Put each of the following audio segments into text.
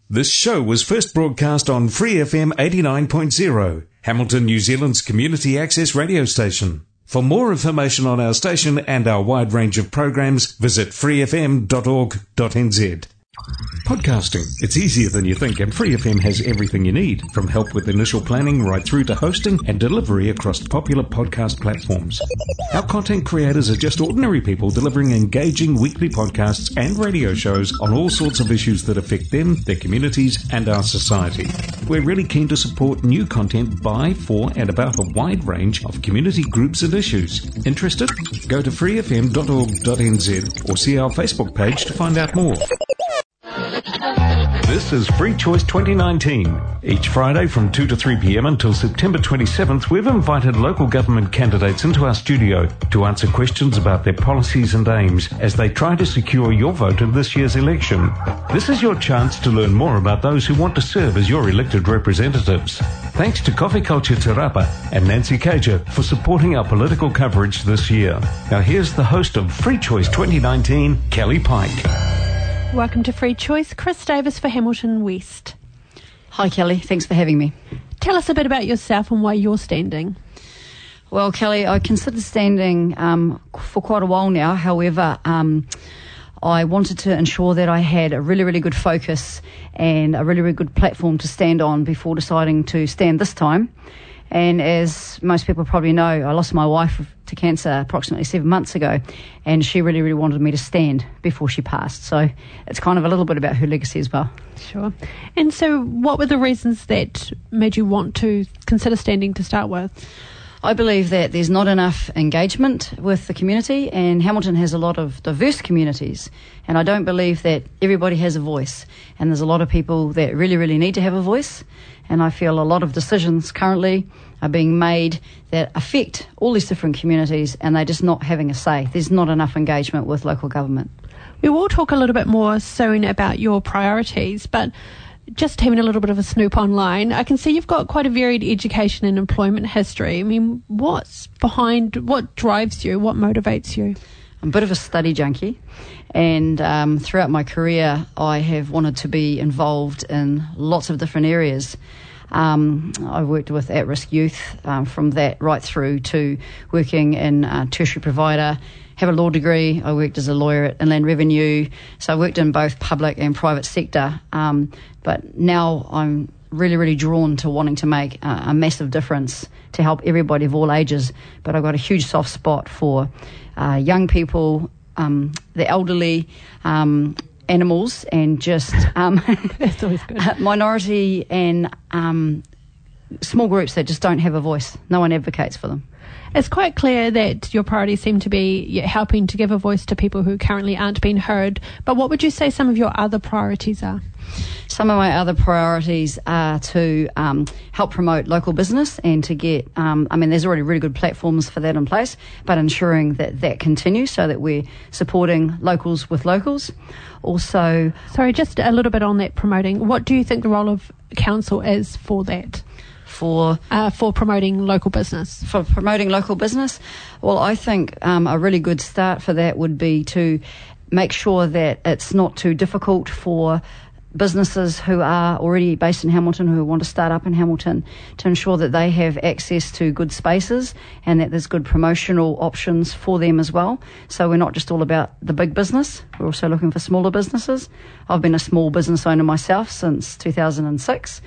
This show was first broadcast on Free FM 89.0, Hamilton, New Zealand's community access radio station. For more information on our station and our wide range of programs, visit freefm.org.nz. Podcasting. It's easier than you think, and Free FM has everything you need, from help with initial planning right through to hosting and delivery across popular podcast platforms. Our content creators are just ordinary people delivering engaging weekly podcasts and radio shows on all sorts of issues that affect them, their communities, and our society. We're really keen to support new content by, for, and about a wide range of community groups and issues. Interested? Go to freefm.org.nz or see our Facebook page to find out more. This is Free Choice 2019. Each Friday from 2 to 3 p.m. until September 27th, we've invited local government candidates into our studio to answer questions about their policies and aims as they try to secure your vote in this year's election. This is your chance to learn more about those who want to serve as your elected representatives. Thanks to Coffee Culture Te Rapa and Nancy Cager for supporting our political coverage this year. Now here's the host of Free Choice 2019, Kelly Pike. Welcome to Free Choice. Chris Davis for Hamilton West. Hi Kelly, thanks for having me. Tell us a bit about yourself and why you're standing. Well Kelly, I considered standing for quite a while now. However, I wanted to ensure that I had a really, really good focus and a really, really good platform to stand on before deciding to stand this time. And as most people probably know, I lost my wife to cancer approximately 7 months ago, and she really, really wanted me to stand before she passed. So it's kind of a little bit about her legacy as well. Sure. And so what were the reasons that made you want to consider standing to start with? I believe that there's not enough engagement with the community, and Hamilton has a lot of diverse communities, and I don't believe that everybody has a voice, and there's a lot of people that really, really need to have a voice, and I feel a lot of decisions currently are being made that affect all these different communities, and they're just not having a say. There's not enough engagement with local government. We will talk a little bit more soon about your priorities, but just having a little bit of a snoop online, I can see you've got quite a varied education and employment history. I mean, what drives you? What motivates you? I'm a bit of a study junkie, and throughout my career I have wanted to be involved in lots of different areas. I worked with at-risk youth from that right through to working in a tertiary provider, have a law degree. I worked as a lawyer at Inland Revenue, so I worked in both public and private sector, but now I'm really, really drawn to wanting to make a massive difference to help everybody of all ages. But I've got a huge soft spot for young people, the elderly, animals, and just That's always good. minority and small groups that just don't have a voice. No one advocates for them. It's quite clear that your priorities seem to be helping to give a voice to people who currently aren't being heard. But what would you say some of your other priorities are? Some of my other priorities are to help promote local business and to get, there's already really good platforms for that in place, but ensuring that that continues so that we're supporting locals with locals. Also... Sorry, just a little bit on that promoting. What do you think the role of council is for that? For promoting local business. For promoting local business? Well, I think a really good start for that would be to make sure that it's not too difficult for businesses who are already based in Hamilton, who want to start up in Hamilton, to ensure that they have access to good spaces and that there's good promotional options for them as well. So we're not just all about the big business, we're also looking for smaller businesses. I've been a small business owner myself since 2006,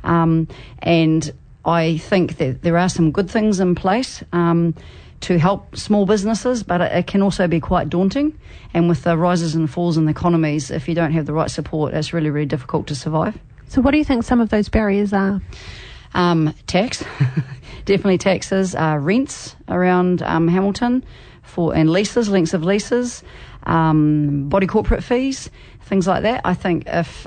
and I think that there are some good things in place to help small businesses, but it can also be quite daunting. And with the rises and falls in the economies, if you don't have the right support, it's really, really difficult to survive. So what do you think some of those barriers are? Tax, definitely taxes, rents around Hamilton, and leases, lengths of leases, body corporate fees, things like that. I think if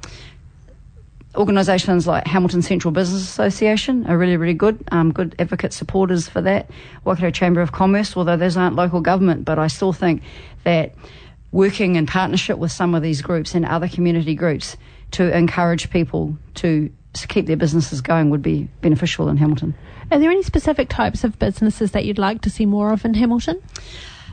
organisations like Hamilton Central Business Association are really, really good advocate supporters for that. Waikato Chamber of Commerce, although those aren't local government, but I still think that working in partnership with some of these groups and other community groups to encourage people to keep their businesses going would be beneficial in Hamilton. Are there any specific types of businesses that you'd like to see more of in Hamilton?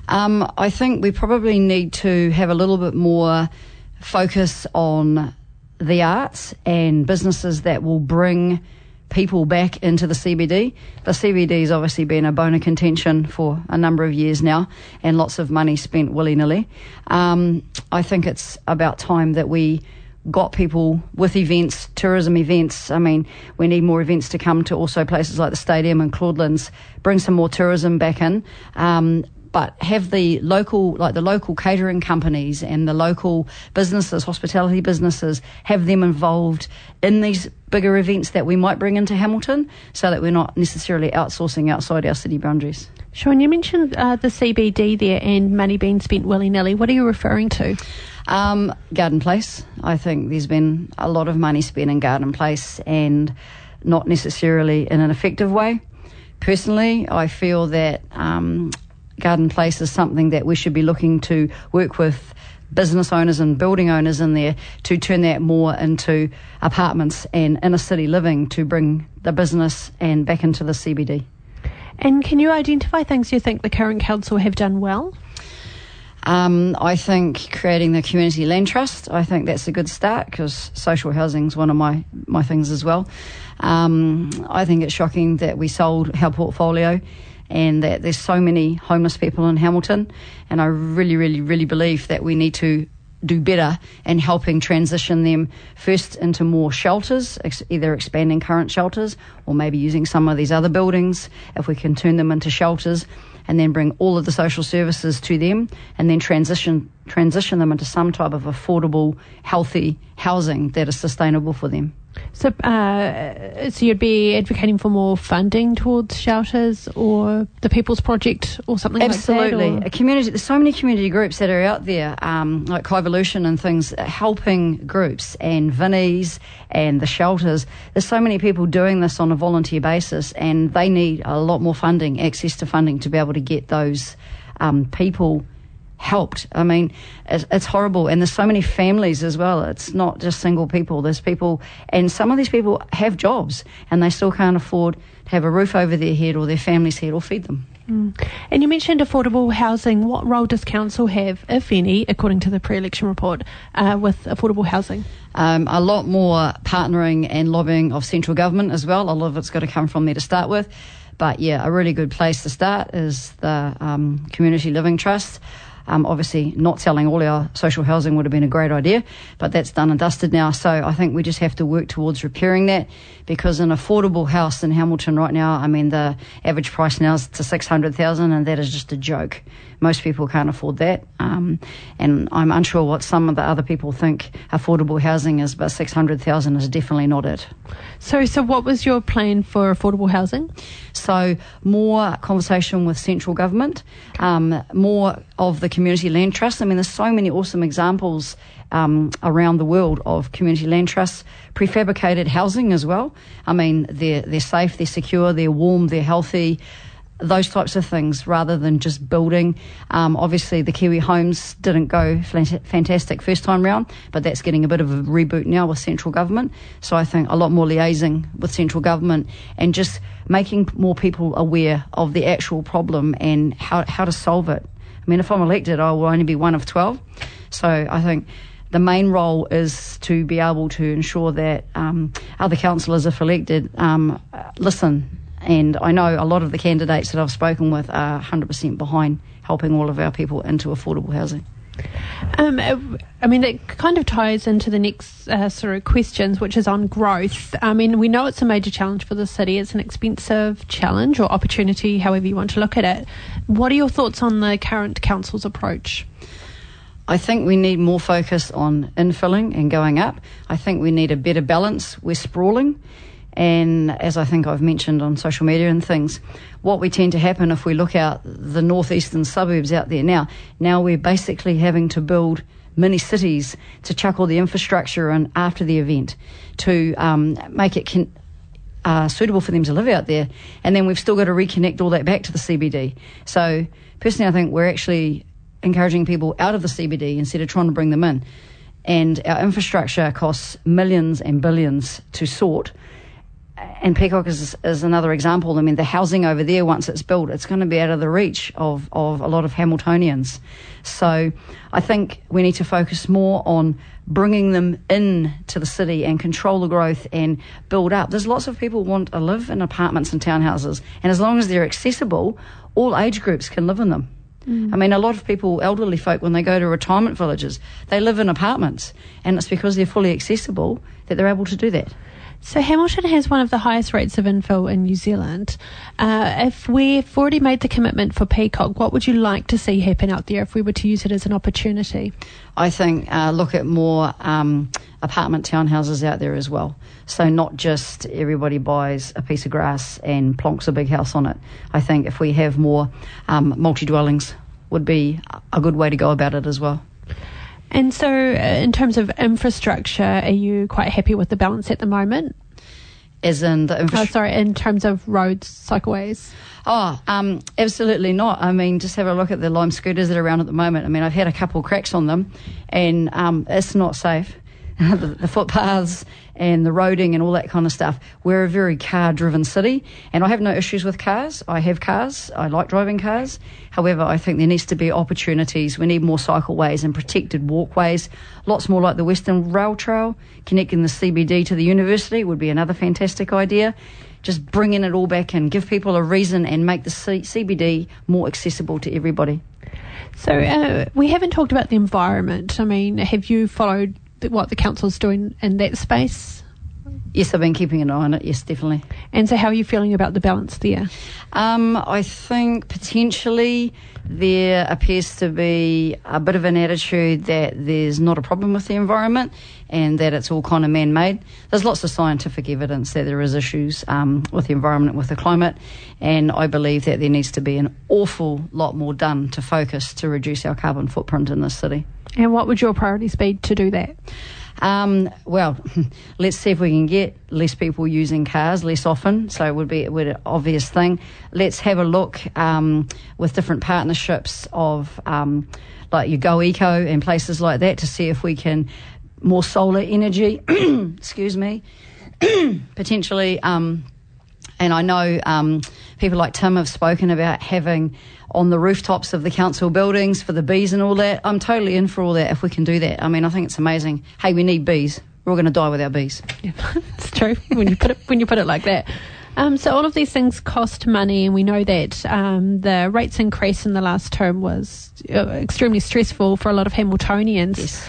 I think we probably need to have a little bit more focus on the arts and businesses that will bring people back into the CBD. The CBD has obviously been a bone of contention for a number of years now, and lots of money spent willy-nilly. I think it's about time that we got people with events, tourism events. I mean, we need more events to come to also places like the stadium and Claudelands, bring some more tourism back in. But have the local catering companies and the local businesses, hospitality businesses, have them involved in these bigger events that we might bring into Hamilton, so that we're not necessarily outsourcing outside our city boundaries. Sean, you mentioned the CBD there and money being spent willy-nilly. What are you referring to? Garden Place. I think there's been a lot of money spent in Garden Place, and not necessarily in an effective way. Personally, I feel that Garden Place is something that we should be looking to work with business owners and building owners in there to turn that more into apartments and inner city living, to bring the business and back into the CBD. And can you identify things you think the current council have done well? I think creating the Community Land Trust, I think that's a good start, because social housing is one of my things as well. I think it's shocking that we sold our portfolio and that there's so many homeless people in Hamilton, and I really, really, really believe that we need to do better in helping transition them first into more shelters, either expanding current shelters or maybe using some of these other buildings, if we can turn them into shelters, and then bring all of the social services to them, and then transition them into some type of affordable, healthy housing that is sustainable for them. So you'd be advocating for more funding towards shelters or the People's Project or something Absolutely. like that? A community. There's so many community groups that are out there, like Coevolution and things, helping groups, and Vinnie's and the shelters. There's so many people doing this on a volunteer basis, and they need a lot more funding, access to funding, to be able to get those people helped. I mean, it's horrible, and there's so many families as well. It's not just single people. There's people, and some of these people have jobs, and they still can't afford to have a roof over their head or their family's head or feed them. And you mentioned affordable housing. What role does council have, if any, according to the pre-election report, with affordable housing? A lot more partnering and lobbying of central government as well. A lot of it's got to come from there to start with. But yeah, a really good place to start is the Community Living Trust. Obviously, not selling all our social housing would have been a great idea, but that's done and dusted now. So I think we just have to work towards repairing that, because an affordable house in Hamilton right now, I mean, the average price now is to $600,000, and that is just a joke. Most people can't afford that, and I'm unsure what some of the other people think affordable housing is, but $600,000 is definitely not it. So what was your plan for affordable housing? So more conversation with central government, more of the Community Land Trust. I mean, there's so many awesome examples around the world of community land trusts, prefabricated housing as well. I mean, they're safe, they're secure, they're warm, they're healthy, those types of things, rather than just building. Obviously, the Kiwi Homes didn't go fantastic first time round, but that's getting a bit of a reboot now with central government. So I think a lot more liaising with central government and just making more people aware of the actual problem and how to solve it. I mean, if I'm elected, I will only be one of 12. So I think the main role is to be able to ensure that other councillors, if elected, listen. And I know a lot of the candidates that I've spoken with are 100% behind helping all of our people into affordable housing. I mean, it kind of ties into the next sort of questions, which is on growth. I mean, we know it's a major challenge for the city. It's an expensive challenge or opportunity, however you want to look at it. What are your thoughts on the current council's approach? I think we need more focus on infilling and going up. I think we need a better balance. We're sprawling. And as I think I've mentioned on social media and things, what we tend to happen if we look out the northeastern suburbs out there now we're basically having to build mini cities to chuck all the infrastructure in after the event to make it suitable for them to live out there. And then we've still got to reconnect all that back to the CBD. So personally, I think we're actually encouraging people out of the CBD instead of trying to bring them in. And our infrastructure costs millions and billions to sort. and Peacock is another example. I mean, the housing over there, once it's built, it's going to be out of the reach of a lot of Hamiltonians. So I think we need to focus more on bringing them in to the city and control the growth and build up. There's lots of people who want to live in apartments and townhouses, and as long as they're accessible, all age groups can live in them. I mean, a lot of people, elderly folk, when they go to retirement villages, they live in apartments, and it's because they're fully accessible that they're able to do that. So Hamilton has one of the highest rates of infill in New Zealand. If we've already made the commitment for Peacock, what would you like to see happen out there if we were to use it as an opportunity? I think look at more apartment townhouses out there as well. So not just everybody buys a piece of grass and plonks a big house on it. I think if we have more multi-dwellings would be a good way to go about it as well. And so in terms of infrastructure, are you quite happy with the balance at the moment? As in the infrastructure? in terms of roads, cycleways? Absolutely not. I mean, just have a look at the Lime scooters that are around at the moment. I mean, I've had a couple cracks on them, and it's not safe. The footpaths and the roading and all that kind of stuff. We're a very car-driven city, and I have no issues with cars. I have cars. I like driving cars. However, I think there needs to be opportunities. We need more cycleways and protected walkways, lots more like the Western Rail Trail. Connecting the CBD to the university would be another fantastic idea. Just bringing it all back and give people a reason and make the CBD more accessible to everybody. So we haven't talked about the environment. I mean, have you followed what the council's doing in that space? Yes, I've been keeping an eye on it, yes, definitely. And so how are you feeling about the balance there? I think potentially there appears to be a bit of an attitude that there's not a problem with the environment and that it's all kind of man-made. There's lots of scientific evidence that there is issues with the environment, with the climate, and I believe that there needs to be an awful lot more done to focus to reduce our carbon footprint in this city. And what would your priorities be to do that? Well, let's see if we can get less people using cars less often. So it would be an obvious thing. Let's have a look with different partnerships of like your Go Eco and places like that to see if we can more solar energy. Excuse me. Potentially. And I know people like Tim have spoken about having on the rooftops of the council buildings for the bees and all that. I'm totally in for all that if we can do that. I mean, I think it's amazing. Hey, we need bees. We're all going to die with our bees. Yeah, it's true when you put it like that. So all of these things cost money, and we know that the rates increase in the last term was extremely stressful for a lot of Hamiltonians. Yes.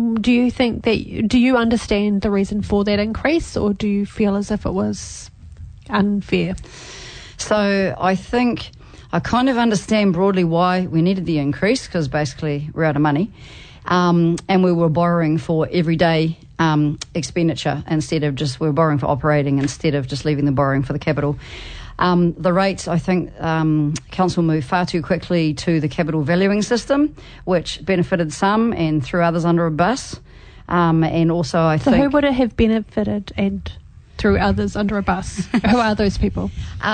Do you understand the reason for that increase, or do you feel as if it was unfair? So I think I kind of understand broadly why we needed the increase, because basically we're out of money, and we were borrowing for everyday expenditure instead of just we're borrowing for operating instead of just leaving the borrowing for the capital. The rates, I think, council moved far too quickly to the capital valuing system, which benefited some and threw others under a bus. And also, I think. So who would it have benefited and threw others under a bus? Who are those people?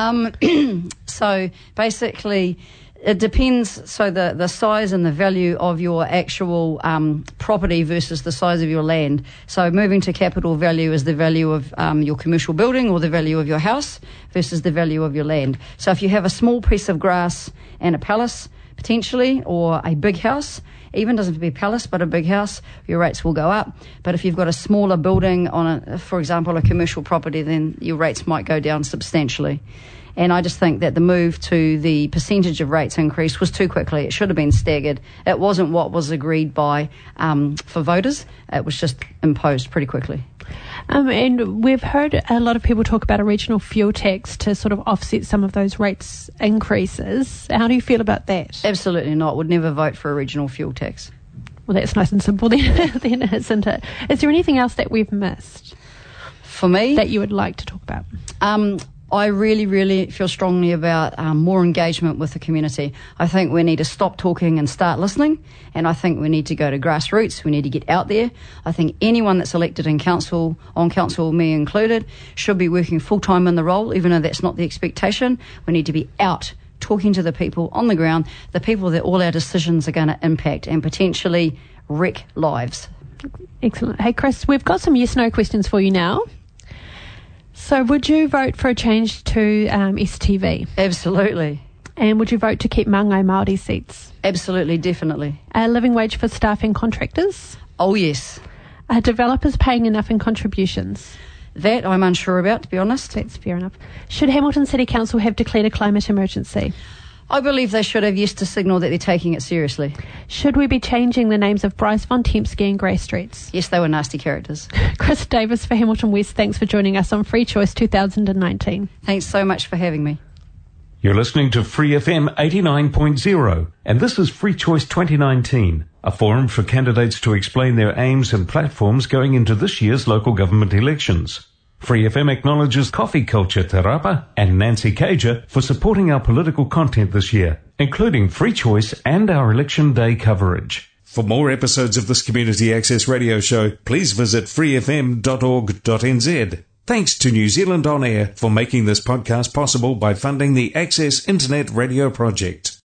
So basically, it depends. So the size and the value of your actual property versus the size of your land. So moving to capital value is the value of your commercial building or the value of your house versus the value of your land. So if you have a small piece of grass and a palace, potentially, or a big house, even doesn't have to be a palace, but a big house, your rates will go up. But if you've got a smaller building on, for example, a commercial property, then your rates might go down substantially. And I just think that the move to the percentage of rates increase was too quickly. It should have been staggered. It wasn't what was agreed by for voters. It was just imposed pretty quickly. And we've heard a lot of people talk about a regional fuel tax to sort of offset some of those rates increases. How do you feel about that? Absolutely not. Would never vote for a regional fuel tax. Well, that's nice and simple then, isn't it? Is there anything else that we've missed? For me? That you would like to talk about? I really, really feel strongly about more engagement with the community. I think we need to stop talking and start listening, and I think we need to go to grassroots. We need to get out there. I think anyone that's elected in council, on council, me included, should be working full-time in the role, even though that's not the expectation. We need to be out talking to the people on the ground, the people that all our decisions are going to impact and potentially wreck lives. Excellent. Hey, Chris, we've got some yes-no questions for you now. So would you vote for a change to STV? Absolutely. And would you vote to keep Māngai Māori seats? Absolutely, definitely. A living wage for staff and contractors? Oh, yes. Are developers paying enough in contributions? That I'm unsure about, to be honest. That's fair enough. Should Hamilton City Council have declared a climate emergency? I believe they should have, yes, to signal that they're taking it seriously. Should we be changing the names of Bryce Von Tempsky and Grey Streets? Yes, they were nasty characters. Chris Davis for Hamilton West, thanks for joining us on Free Choice 2019. Thanks so much for having me. You're listening to Free FM 89.0, and this is Free Choice 2019, a forum for candidates to explain their aims and platforms going into this year's local government elections. Free FM acknowledges Coffee Culture Te Rapa and Nancy Cager for supporting our political content this year, including Free Choice and our Election Day coverage. For more episodes of this community access radio show, please visit freefm.org.nz. Thanks to New Zealand On Air for making this podcast possible by funding the Access Internet Radio Project.